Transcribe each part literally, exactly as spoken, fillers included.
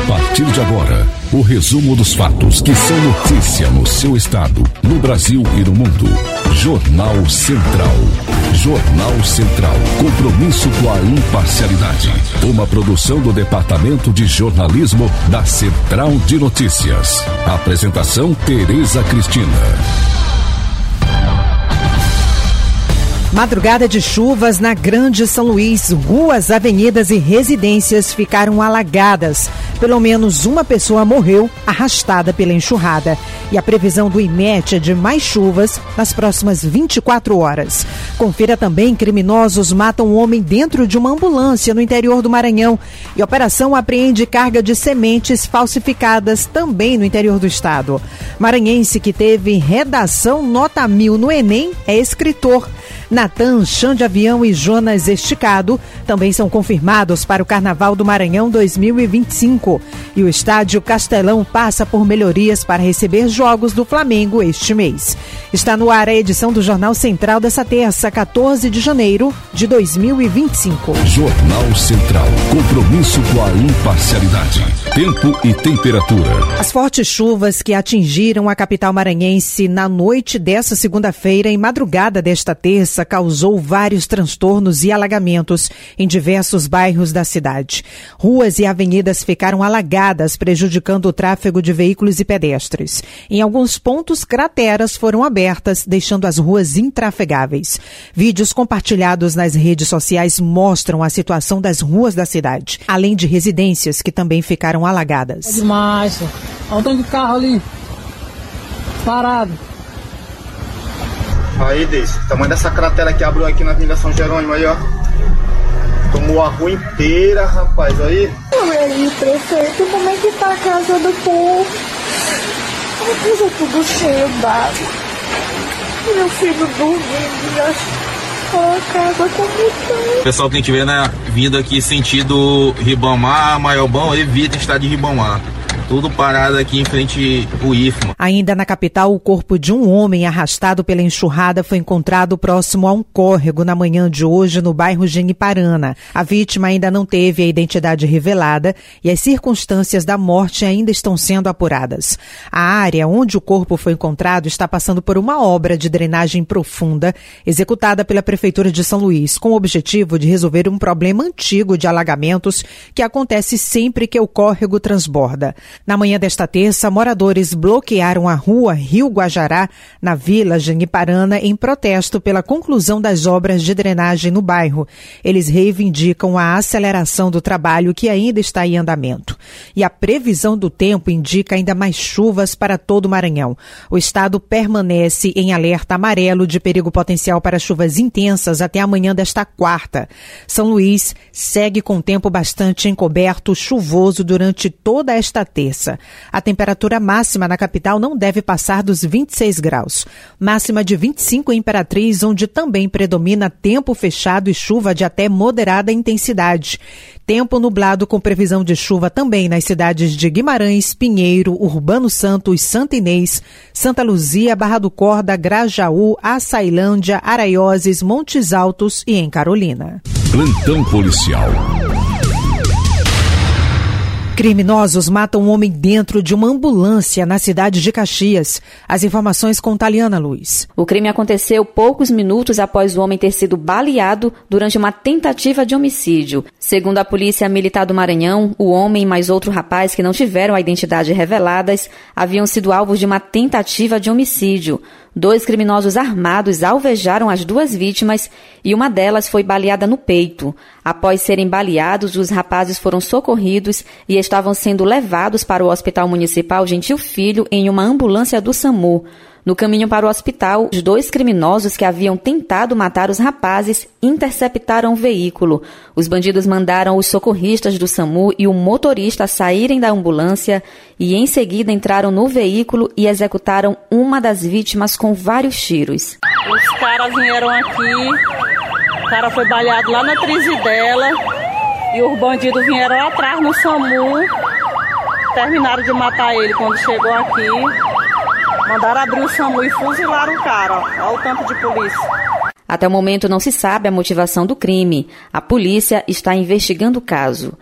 partir de agora, o resumo dos fatos que são notícia no seu estado, no Brasil e no mundo. Jornal Central. Jornal Central. Compromisso com a imparcialidade. Uma produção do Departamento de Jornalismo da Central de Notícias. Apresentação Tereza Cristina. Madrugada de chuvas na Grande São Luís. Ruas, avenidas e residências ficaram alagadas. Pelo menos uma pessoa morreu arrastada pela enxurrada. E a previsão do IMET é de mais chuvas nas próximas vinte e quatro horas. Confira também: criminosos matam um homem dentro de uma ambulância no interior do Maranhão. E a operação apreende carga de sementes falsificadas também no interior do estado. Maranhense que teve redação nota mil no Enem é escritor. Natan, Chão de Avião e Jonas Esticado também são confirmados para o Carnaval do Maranhão dois mil e vinte e cinco. E o estádio Castelão passa por melhorias para receber jogos do Flamengo este mês. Está no ar a edição do Jornal Central dessa terça, quatorze de janeiro de dois mil e vinte e cinco. Jornal Central. Compromisso com a imparcialidade. Tempo e temperatura. As fortes chuvas que atingiram a capital maranhense na noite dessa segunda-feira e madrugada desta terça causou vários transtornos e alagamentos em diversos bairros da cidade. Ruas e avenidas ficaram alagadas, prejudicando o tráfego de veículos e pedestres. Em alguns pontos, crateras foram abertas, deixando as ruas intrafegáveis. Vídeos compartilhados nas redes sociais mostram a situação das ruas da cidade, além de residências que também ficaram alagadas. É demais. Olha o tanto de carro ali, parado. Aí, Deise, o tamanho dessa cratera que abriu aqui na Avenida São Jerônimo aí, ó. Tomou a rua inteira, rapaz, aí. E aí, prefeito, como é que tá a casa do povo? A casa tudo cheio d'água. Meu filho dormindo, e a casa como tá. O pessoal que tiver né, vindo aqui sentido Ribamar, Maiobão, evita estar de Ribamar. Tudo parado aqui em frente ao I F M A. Ainda na capital, o corpo de um homem arrastado pela enxurrada foi encontrado próximo a um córrego na manhã de hoje no bairro Geniparana. A vítima ainda não teve a identidade revelada e as circunstâncias da morte ainda estão sendo apuradas. A área onde o corpo foi encontrado está passando por uma obra de drenagem profunda executada pela Prefeitura de São Luís, com o objetivo de resolver um problema antigo de alagamentos que acontece sempre que o córrego transborda. Na manhã desta terça, moradores bloquearam a rua Rio Guajará, na Vila Geniparana, em protesto pela conclusão das obras de drenagem no bairro. Eles reivindicam a aceleração do trabalho que ainda está em andamento. E a previsão do tempo indica ainda mais chuvas para todo o Maranhão. O estado permanece em alerta amarelo de perigo potencial para chuvas intensas até amanhã desta quarta. São Luís segue com tempo bastante encoberto, chuvoso durante toda esta terça. A temperatura máxima na capital não deve passar dos vinte e seis graus. Máxima de vinte e cinco em Imperatriz, onde também predomina tempo fechado e chuva de até moderada intensidade. Tempo nublado com previsão de chuva também nas cidades de Guimarães, Pinheiro, Urbano Santos, Santa Inês, Santa Luzia, Barra do Corda, Grajaú, Açailândia, Araioses, Montes Altos e em Carolina. Plantão policial. Criminosos matam um homem dentro de uma ambulância na cidade de Caxias. As informações com Taliana Luz. O crime aconteceu poucos minutos após o homem ter sido baleado durante uma tentativa de homicídio. Segundo a Polícia Militar do Maranhão, o homem e mais outro rapaz que não tiveram a identidade reveladas haviam sido alvos de uma tentativa de homicídio. Dois criminosos armados alvejaram as duas vítimas e uma delas foi baleada no peito. Após serem baleados, os rapazes foram socorridos e estavam sendo levados para o Hospital Municipal Gentil Filho em uma ambulância do SAMU. No caminho para o hospital, os dois criminosos que haviam tentado matar os rapazes interceptaram o veículo. Os bandidos mandaram os socorristas do SAMU e o motorista saírem da ambulância e, em seguida, entraram no veículo e executaram uma das vítimas com vários tiros. Os caras vieram aqui, o cara foi baleado lá na Trizidela e os bandidos vieram atrás no SAMU, terminaram de matar ele quando chegou aqui. Mandaram abrir o SAMU e fuzilaram o cara. Olha o tanto de polícia. Até o momento não se sabe a motivação do crime. A polícia está investigando o caso.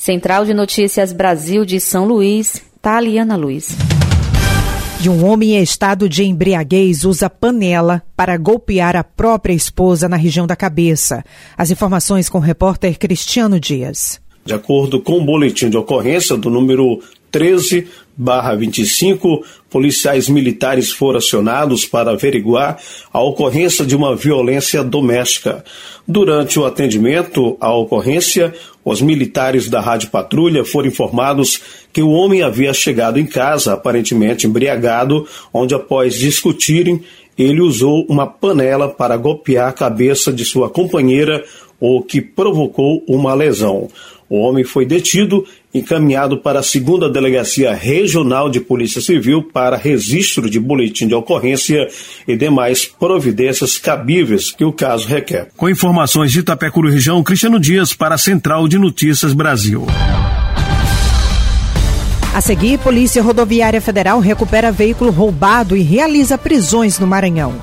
Central de Notícias Brasil de São Luís, Taliana Luiz. E um homem em estado de embriaguez usa panela para golpear a própria esposa na região da cabeça. As informações com o repórter Cristiano Dias. De acordo com o boletim de ocorrência do número treze barra vinte e cinco, policiais militares foram acionados para averiguar a ocorrência de uma violência doméstica. Durante o atendimento à ocorrência, os militares da Rádio Patrulha foram informados que o homem havia chegado em casa, aparentemente embriagado, onde após discutirem, ele usou uma panela para golpear a cabeça de sua companheira, o que provocou uma lesão. O homem foi detido e encaminhado para a segunda Delegacia Regional de Polícia Civil para registro de boletim de ocorrência e demais providências cabíveis que o caso requer. Com informações de Itapecuru Região, Cristiano Dias para a Central de Notícias Brasil. A seguir, Polícia Rodoviária Federal recupera veículo roubado e realiza prisões no Maranhão.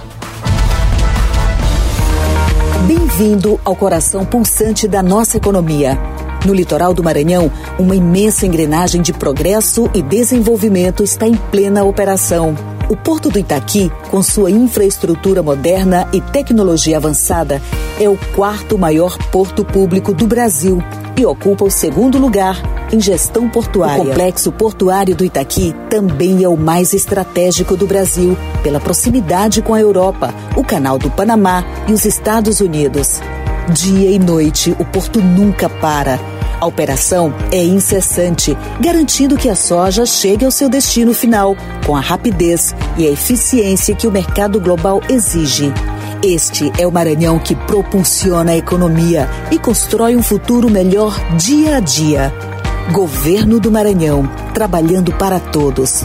Bem-vindo ao coração pulsante da nossa economia. No litoral do Maranhão, uma imensa engrenagem de progresso e desenvolvimento está em plena operação. O Porto do Itaqui, com sua infraestrutura moderna e tecnologia avançada, é o quarto maior porto público do Brasil e ocupa o segundo lugar em gestão portuária. O complexo portuário do Itaqui também é o mais estratégico do Brasil, pela proximidade com a Europa, o Canal do Panamá e os Estados Unidos. Dia e noite, o porto nunca para. A operação é incessante, garantindo que a soja chegue ao seu destino final, com a rapidez e a eficiência que o mercado global exige. Este é o Maranhão que propulsiona a economia e constrói um futuro melhor dia a dia. Governo do Maranhão, trabalhando para todos.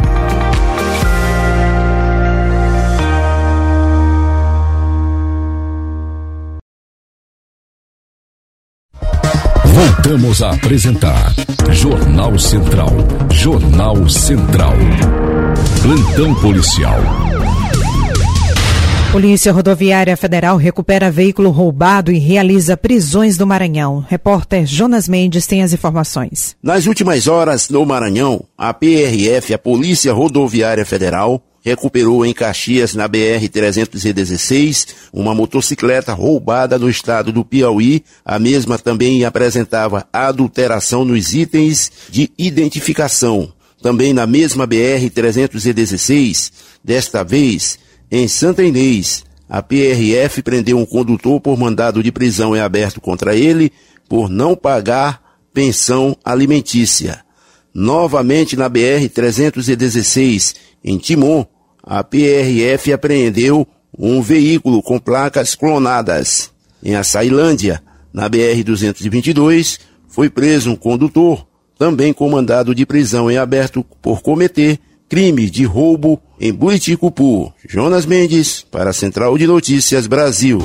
Voltamos a apresentar Jornal Central. Jornal Central. Plantão policial. Polícia Rodoviária Federal recupera veículo roubado e realiza prisões no Maranhão. Repórter Jonas Mendes tem as informações. Nas últimas horas, no Maranhão, a P R F, a Polícia Rodoviária Federal, recuperou em Caxias, na B R trezentos e dezesseis, uma motocicleta roubada no estado do Piauí. A mesma também apresentava adulteração nos itens de identificação. Também na mesma B R trezentos e dezesseis, desta vez em Santa Inês, a P R F prendeu um condutor por mandado de prisão em aberto contra ele por não pagar pensão alimentícia. Novamente na B R trezentos e dezesseis, em Timon, a P R F apreendeu um veículo com placas clonadas. Em Açailândia, na B R duzentos e vinte e dois, foi preso um condutor, também com mandado de prisão em aberto por cometer crime de roubo em Buriticupu. Jonas Mendes, para a Central de Notícias Brasil.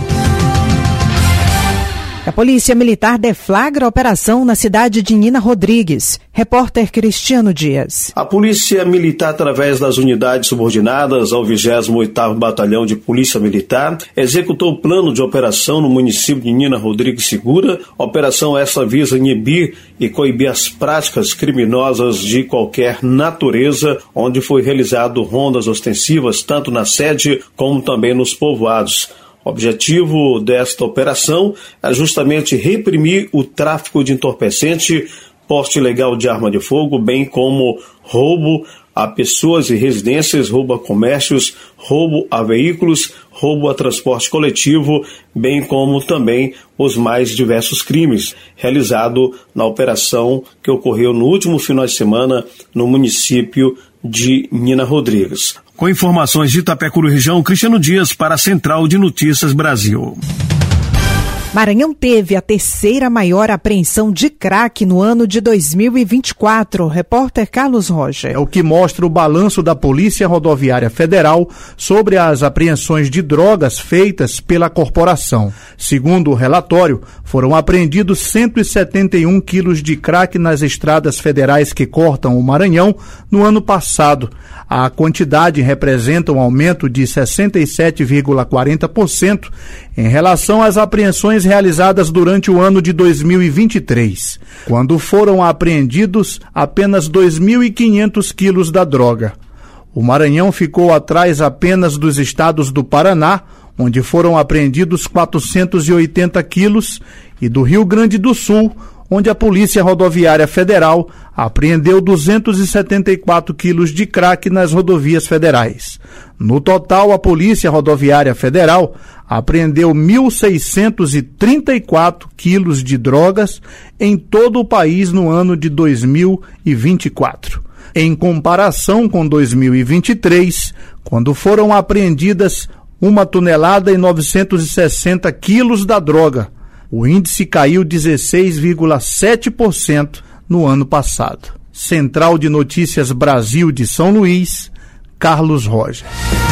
A Polícia Militar deflagra a operação na cidade de Nina Rodrigues. Repórter Cristiano Dias. A Polícia Militar, através das unidades subordinadas ao vigésimo oitavo Batalhão de Polícia Militar, executou o plano de operação no município de Nina Rodrigues Segura. A operação essa visa inibir e coibir as práticas criminosas de qualquer natureza, onde foi realizado rondas ostensivas tanto na sede como também nos povoados. O objetivo desta operação é justamente reprimir o tráfico de entorpecente, porte ilegal de arma de fogo, bem como roubo a pessoas e residências, roubo a comércios, roubo a veículos, roubo a transporte coletivo, bem como também os mais diversos crimes, realizado na operação que ocorreu no último final de semana no município de Nina Rodrigues. Com informações de Itapecuru Região, Cristiano Dias para a Central de Notícias Brasil. Maranhão teve a terceira maior apreensão de crack no ano de dois mil e vinte e quatro. Repórter Carlos Roger. É o que mostra o balanço da Polícia Rodoviária Federal sobre as apreensões de drogas feitas pela corporação. Segundo o relatório, foram apreendidos cento e setenta e um quilos de crack nas estradas federais que cortam o Maranhão no ano passado. A quantidade representa um aumento de sessenta e sete vírgula quarenta por cento em relação às apreensões realizadas durante o ano de dois mil e vinte e três, quando foram apreendidos apenas dois mil e quinhentos quilos da droga. O Maranhão ficou atrás apenas dos estados do Paraná, onde foram apreendidos quatrocentos e oitenta quilos, e do Rio Grande do Sul, onde a Polícia Rodoviária Federal apreendeu duzentos e setenta e quatro quilos de crack nas rodovias federais. No total, a Polícia Rodoviária Federal apreendeu mil seiscentos e trinta e quatro quilos de drogas em todo o país no ano de dois mil e vinte e quatro. Em comparação com dois mil e vinte e três, quando foram apreendidas uma tonelada e novecentos e sessenta quilos da droga, o índice caiu dezesseis vírgula sete por cento no ano passado. Central de Notícias Brasil de São Luís, Carlos Roger.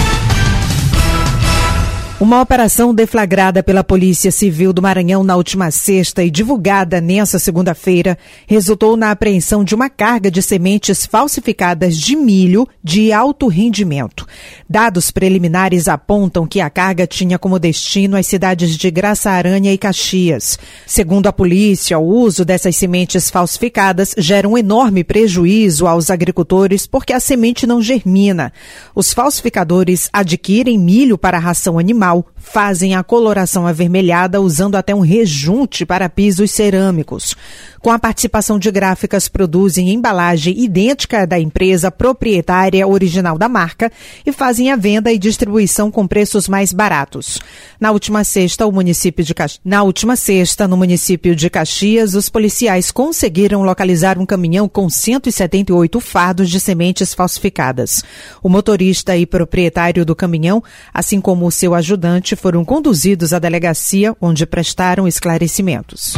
Uma operação deflagrada pela Polícia Civil do Maranhão na última sexta e divulgada nesta segunda-feira resultou na apreensão de uma carga de sementes falsificadas de milho de alto rendimento. Dados preliminares apontam que a carga tinha como destino as cidades de Graça Aranha e Caxias. Segundo a polícia, o uso dessas sementes falsificadas gera um enorme prejuízo aos agricultores porque a semente não germina. Os falsificadores adquirem milho para ração animal, fazem a coloração avermelhada usando até um rejunte para pisos cerâmicos. Com a participação de gráficas, produzem embalagem idêntica da empresa proprietária original da marca e fazem a venda e distribuição com preços mais baratos. Na última sexta, o município de Caxias, na última sexta, no município de Caxias, os policiais conseguiram localizar um caminhão com cento e setenta e oito fardos de sementes falsificadas. O motorista e proprietário do caminhão, assim como o seu ajudante, foram conduzidos à delegacia, onde prestaram esclarecimentos.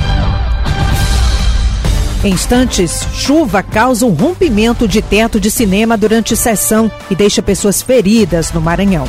Em instantes, chuva causa um rompimento de teto de cinema durante sessão e deixa pessoas feridas no Maranhão.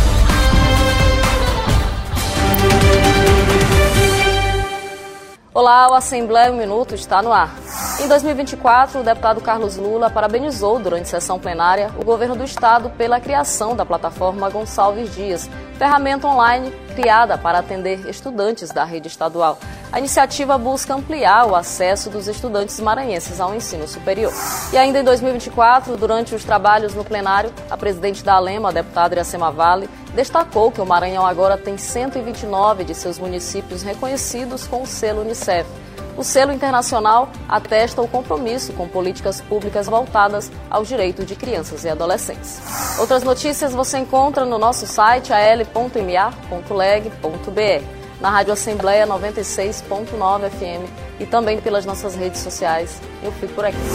Olá, o Assembleia um Minuto está no ar. Em dois mil e vinte e quatro, o deputado Carlos Lula parabenizou durante sessão plenária o governo do estado pela criação da plataforma Gonçalves Dias, ferramenta online criada para atender estudantes da rede estadual. A iniciativa busca ampliar o acesso dos estudantes maranhenses ao ensino superior. E ainda em dois mil e vinte e quatro, durante os trabalhos no plenário, a presidente da ALEMA, a deputada Iracema Vale, destacou que o Maranhão agora tem cento e vinte e nove de seus municípios reconhecidos com o selo Unicef. O selo internacional atesta o compromisso com políticas públicas voltadas aos direitos de crianças e adolescentes. Outras notícias você encontra no nosso site a l ponto m a ponto leg ponto b r, na Rádio Assembleia noventa e seis ponto nove F M e também pelas nossas redes sociais. Eu fico por aqui.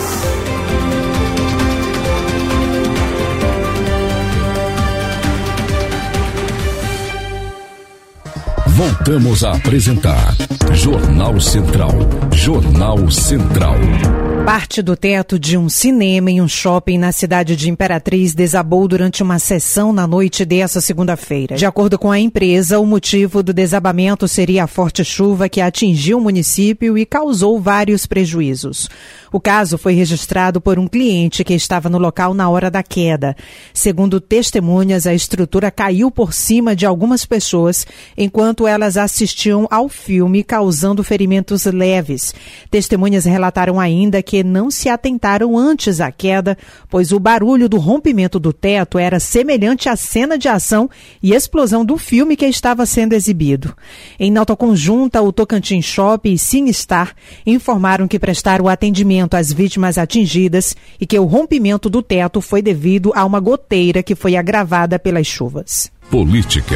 Voltamos a apresentar Jornal Central. Jornal Central. Parte do teto de um cinema em um shopping na cidade de Imperatriz desabou durante uma sessão na noite dessa segunda-feira. De acordo com a empresa, o motivo do desabamento seria a forte chuva que atingiu o município e causou vários prejuízos. O caso foi registrado por um cliente que estava no local na hora da queda. Segundo testemunhas, a estrutura caiu por cima de algumas pessoas enquanto elas assistiam ao filme, causando ferimentos leves. Testemunhas relataram ainda que não se atentaram antes à queda, pois o barulho do rompimento do teto era semelhante à cena de ação e explosão do filme que estava sendo exibido. Em nota conjunta, o Tocantins Shopping e Cinestar informaram que prestaram atendimento às vítimas atingidas e que o rompimento do teto foi devido a uma goteira que foi agravada pelas chuvas. Política.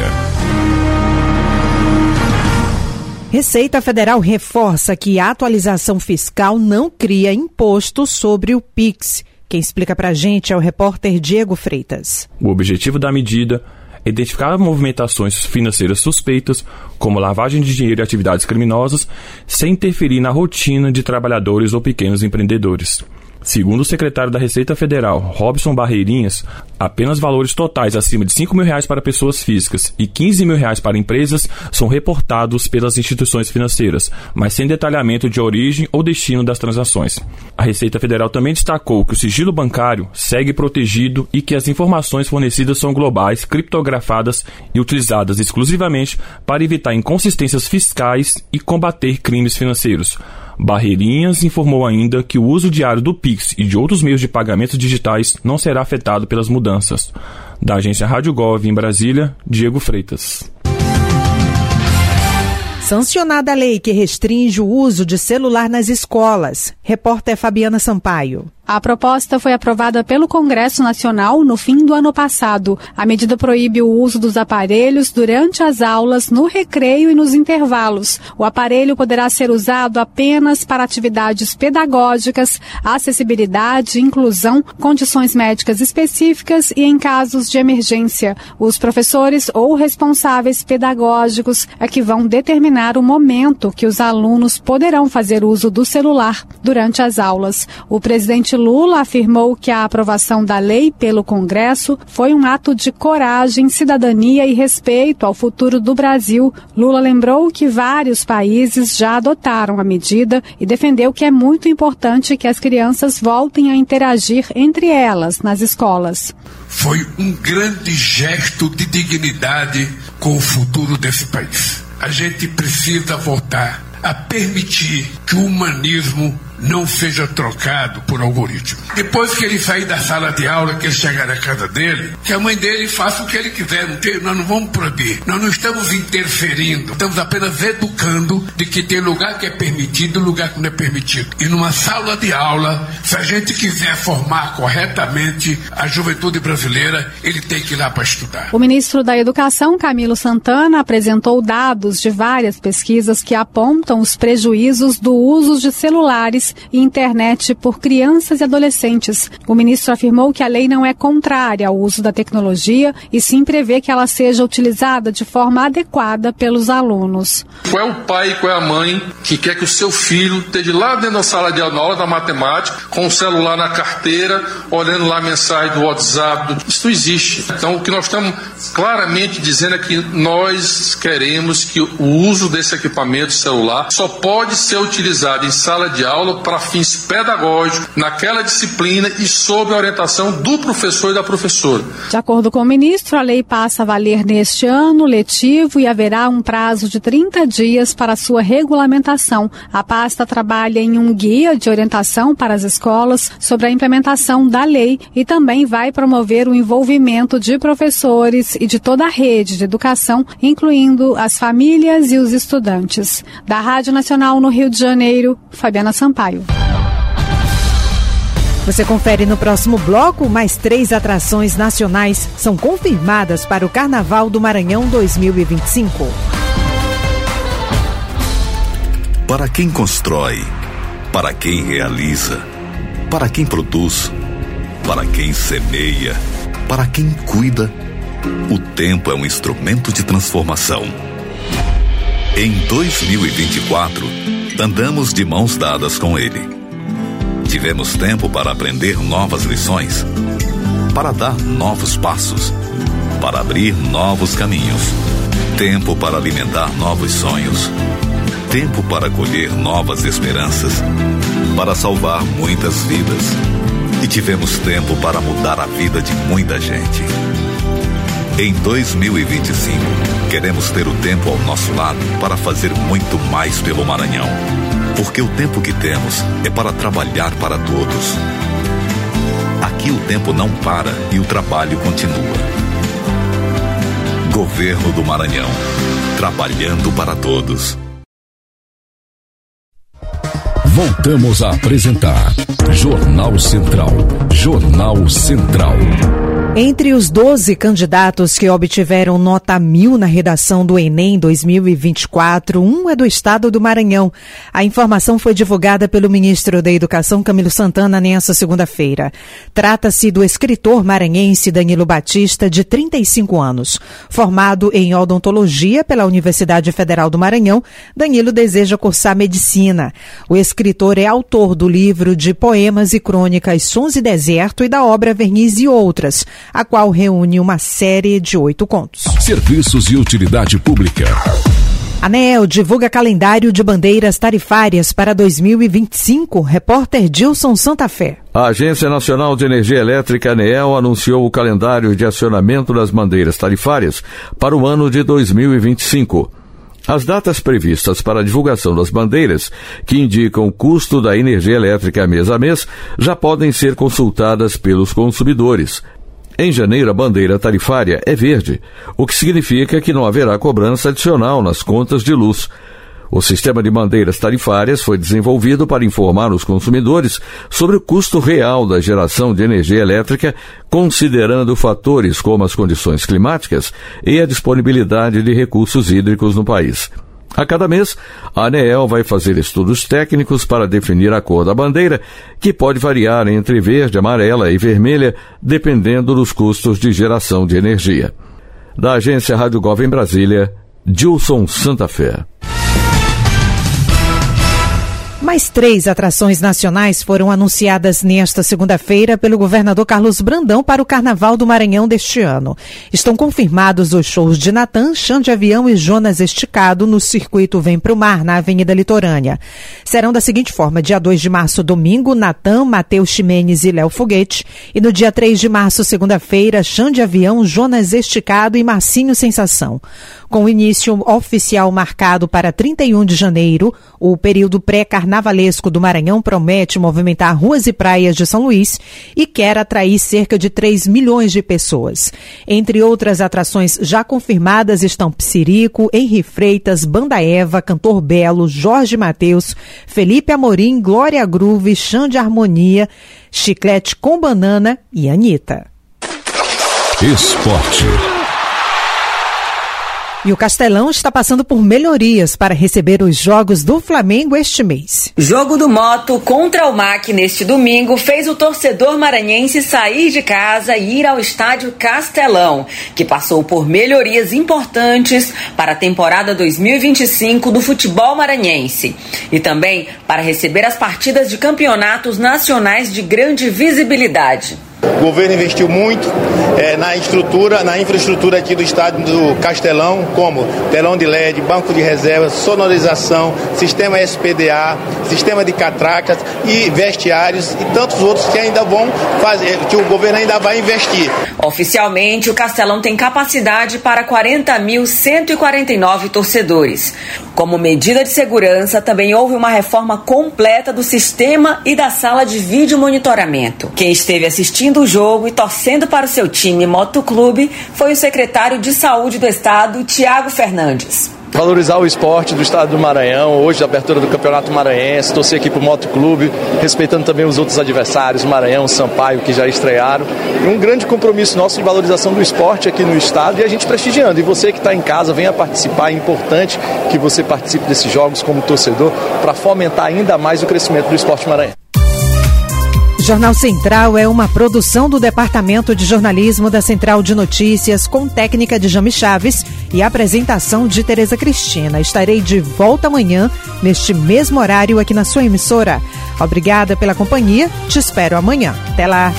Receita Federal reforça que a atualização fiscal não cria imposto sobre o Pix. Quem explica pra gente é o repórter Diego Freitas. O objetivo da medida é identificar movimentações financeiras suspeitas, como lavagem de dinheiro e atividades criminosas, sem interferir na rotina de trabalhadores ou pequenos empreendedores. Segundo o secretário da Receita Federal, Robson Barreirinhas, apenas valores totais acima de cinco mil reais para pessoas físicas e quinze mil reais para empresas são reportados pelas instituições financeiras, mas sem detalhamento de origem ou destino das transações. A Receita Federal também destacou que o sigilo bancário segue protegido e que as informações fornecidas são globais, criptografadas e utilizadas exclusivamente para evitar inconsistências fiscais e combater crimes financeiros. Barreirinhas informou ainda que o uso diário do Pix e de outros meios de pagamentos digitais não será afetado pelas mudanças. Da agência Rádio Gov em Brasília, Diego Freitas. Sancionada a lei que restringe o uso de celular nas escolas. Repórter Fabiana Sampaio. A proposta foi aprovada pelo Congresso Nacional no fim do ano passado. A medida proíbe o uso dos aparelhos durante as aulas, no recreio e nos intervalos. O aparelho poderá ser usado apenas para atividades pedagógicas, acessibilidade, inclusão, condições médicas específicas e em casos de emergência. Os professores ou responsáveis pedagógicos é que vão determinar o momento que os alunos poderão fazer uso do celular durante as aulas. O presidente Lula afirmou que a aprovação da lei pelo Congresso foi um ato de coragem, cidadania e respeito ao futuro do Brasil. Lula lembrou que vários países já adotaram a medida e defendeu que é muito importante que as crianças voltem a interagir entre elas nas escolas. Foi um grande gesto de dignidade com o futuro desse país. A gente precisa voltar a permitir que o humanismo não seja trocado por algoritmo. Depois que ele sair da sala de aula, que ele chegar na casa dele, que a mãe dele faça o que ele quiser. Não tem, nós não vamos proibir. Nós não estamos interferindo. Estamos apenas educando de que tem lugar que é permitido e lugar que não é permitido. E numa sala de aula, se a gente quiser formar corretamente a juventude brasileira, ele tem que ir lá para estudar. O ministro da Educação, Camilo Santana, apresentou dados de várias pesquisas que apontam os prejuízos do uso de celulares e internet por crianças e adolescentes. O ministro afirmou que a lei não é contrária ao uso da tecnologia e sim prevê que ela seja utilizada de forma adequada pelos alunos. Qual é o pai e qual é a mãe que quer que o seu filho esteja lá dentro da sala de aula, na aula da matemática, com o celular na carteira, olhando lá a mensagem do WhatsApp? Isso não existe. Então, o que nós estamos claramente dizendo é que nós queremos que o uso desse equipamento celular só pode ser utilizado em sala de aula para fins pedagógicos, naquela disciplina e sob a orientação do professor e da professora. De acordo com o ministro, a lei passa a valer neste ano letivo e haverá um prazo de trinta dias para sua regulamentação. A pasta trabalha em um guia de orientação para as escolas sobre a implementação da lei e também vai promover o envolvimento de professores e de toda a rede de educação, incluindo as famílias e os estudantes. Da Rádio Nacional no Rio de Janeiro, Fabiana Sampaio. Você confere no próximo bloco. Mais três atrações nacionais são confirmadas para o Carnaval do Maranhão dois mil e vinte e cinco. Para quem constrói, para quem realiza, para quem produz, para quem semeia, para quem cuida, o tempo é um instrumento de transformação. Em dois mil e vinte e quatro, andamos de mãos dadas com ele. Tivemos tempo para aprender novas lições, para dar novos passos, para abrir novos caminhos. Tempo para alimentar novos sonhos. Tempo para colher novas esperanças, para salvar muitas vidas. E tivemos tempo para mudar a vida de muita gente. Em dois mil e vinte e cinco, queremos ter o tempo ao nosso lado para fazer muito mais pelo Maranhão. Porque o tempo que temos é para trabalhar para todos. Aqui o tempo não para e o trabalho continua. Governo do Maranhão, trabalhando para todos. Voltamos a apresentar Jornal Central. Jornal Central. Entre os doze candidatos que obtiveram nota mil na redação do Enem dois mil e vinte e quatro, um é do estado do Maranhão. A informação foi divulgada pelo ministro da Educação, Camilo Santana, nesta segunda-feira. Trata-se do escritor maranhense Danilo Batista, de trinta e cinco anos. Formado em odontologia pela Universidade Federal do Maranhão, Danilo deseja cursar medicina. O escritor é autor do livro de poemas e crônicas Sons e Deserto e da obra Verniz e Outras, a qual reúne uma série de oito contos. Serviços e utilidade pública. A ANEEL divulga calendário de bandeiras tarifárias para dois mil e vinte e cinco. Repórter Dilson Santa Fé. A Agência Nacional de Energia Elétrica, ANEEL, anunciou o calendário de acionamento das bandeiras tarifárias para o ano de dois mil e vinte e cinco. As datas previstas para a divulgação das bandeiras, que indicam o custo da energia elétrica mês a mês, já podem ser consultadas pelos consumidores. Em janeiro, a bandeira tarifária é verde, o que significa que não haverá cobrança adicional nas contas de luz. O sistema de bandeiras tarifárias foi desenvolvido para informar os consumidores sobre o custo real da geração de energia elétrica, considerando fatores como as condições climáticas e a disponibilidade de recursos hídricos no país. A cada mês, a ANEEL vai fazer estudos técnicos para definir a cor da bandeira, que pode variar entre verde, amarela e vermelha, dependendo dos custos de geração de energia. Da Agência Rádio Gov em Brasília, Dilson Santa Fé. Mais três atrações nacionais foram anunciadas nesta segunda-feira pelo governador Carlos Brandão para o Carnaval do Maranhão deste ano. Estão confirmados os shows de Natan, Chão de Avião e Jonas Esticado no circuito Vem Pro Mar, na Avenida Litorânea. Serão da seguinte forma: dia dois de março, domingo, Natan, Matheus Ximenes e Léo Foguete. E no dia três de março, segunda-feira, Chão de Avião, Jonas Esticado e Marcinho Sensação. Com o início oficial marcado para trinta e um de janeiro, o período pré-carnavalesco do Maranhão promete movimentar ruas e praias de São Luís e quer atrair cerca de três milhões de pessoas. Entre outras atrações já confirmadas estão Psirico, Henri Freitas, Banda Eva, Cantor Belo, Jorge Mateus, Felipe Amorim, Glória Groove, Chão de Harmonia, Chiclete com Banana e Anitta. Esporte. E o Castelão está passando por melhorias para receber os jogos do Flamengo este mês. Jogo do Moto contra o M A C neste domingo fez o torcedor maranhense sair de casa e ir ao estádio Castelão, que passou por melhorias importantes para a temporada dois mil e vinte e cinco do futebol maranhense e também para receber as partidas de campeonatos nacionais de grande visibilidade. O governo investiu muito é, na estrutura, na infraestrutura aqui do estádio do Castelão, como telão de L E D, banco de reservas, sonorização, sistema S P D A, sistema de catracas e vestiários e tantos outros que ainda vão fazer, que o governo ainda vai investir. Oficialmente, o Castelão tem capacidade para quarenta mil cento e quarenta e nove torcedores. Como medida de segurança, também houve uma reforma completa do sistema e da sala de vídeo monitoramento. Quem esteve assistindo o jogo e torcendo para o seu time Motoclube foi o secretário de Saúde do Estado, Tiago Fernandes. Valorizar o esporte do estado do Maranhão, hoje a abertura do Campeonato Maranhense, torcer aqui para o Motoclube, respeitando também os outros adversários, Maranhão, Sampaio, que já estrearam. E um grande compromisso nosso de valorização do esporte aqui no estado e a gente prestigiando. E você que está em casa, venha participar, é importante que você participe desses jogos como torcedor para fomentar ainda mais o crescimento do esporte maranhense. Jornal Central é uma produção do Departamento de Jornalismo da Central de Notícias, com técnica de Jami Chaves e apresentação de Tereza Cristina. Estarei de volta amanhã, neste mesmo horário, aqui na sua emissora. Obrigada pela companhia, te espero amanhã. Até lá.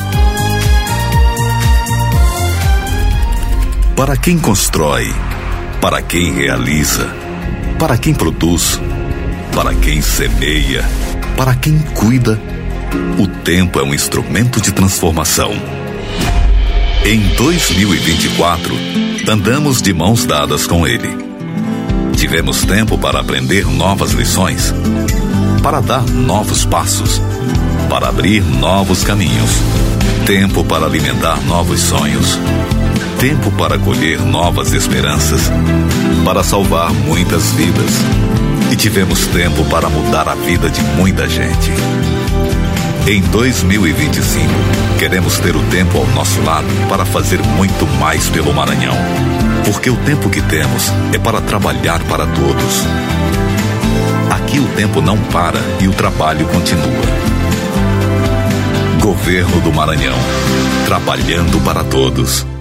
Para quem constrói, para quem realiza, para quem produz, para quem semeia, para quem cuida, o tempo é um instrumento de transformação. Em dois mil e vinte e quatro, andamos de mãos dadas com ele. Tivemos tempo para aprender novas lições, para dar novos passos, para abrir novos caminhos, tempo para alimentar novos sonhos, tempo para colher novas esperanças, para salvar muitas vidas. E tivemos tempo para mudar a vida de muita gente. Em dois mil e vinte e cinco, queremos ter o tempo ao nosso lado para fazer muito mais pelo Maranhão. Porque o tempo que temos é para trabalhar para todos. Aqui o tempo não para e o trabalho continua. Governo do Maranhão, trabalhando para todos.